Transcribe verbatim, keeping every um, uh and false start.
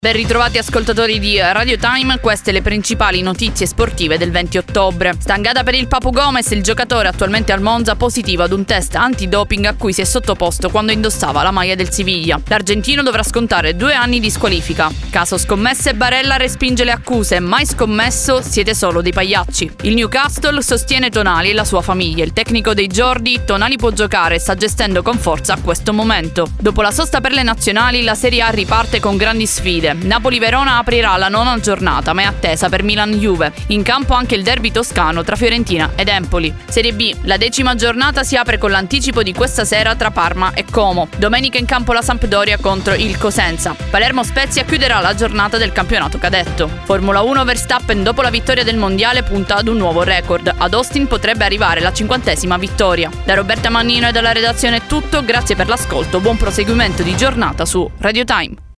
Ben ritrovati ascoltatori di Radio Time, queste le principali notizie sportive del venti ottobre. Stangata per il Papu Gomez, il giocatore attualmente al Monza positivo ad un test antidoping a cui si è sottoposto quando indossava la maglia del Siviglia. L'argentino dovrà scontare due anni di squalifica. Caso scommesse, Barella respinge le accuse, mai scommesso, siete solo dei pagliacci. Il Newcastle sostiene Tonali e la sua famiglia. Il tecnico dei Giordi, Tonali può giocare e sta gestendo con forza questo momento. Dopo la sosta per le nazionali, la Serie A riparte con grandi sfide. Napoli-Verona aprirà la nona giornata, ma è attesa per Milan-Juve. In campo anche il derby toscano tra Fiorentina ed Empoli. Serie B, la decima giornata si apre con l'anticipo di questa sera tra Parma e Como. Domenica in campo la Sampdoria contro il Cosenza. Palermo-Spezia chiuderà la giornata del campionato cadetto. Formula uno, Verstappen dopo la vittoria del mondiale punta ad un nuovo record. Ad Austin potrebbe arrivare la cinquantesima vittoria. Da Roberta Mannino e dalla redazione è tutto, grazie per l'ascolto, buon proseguimento di giornata su Radio Time.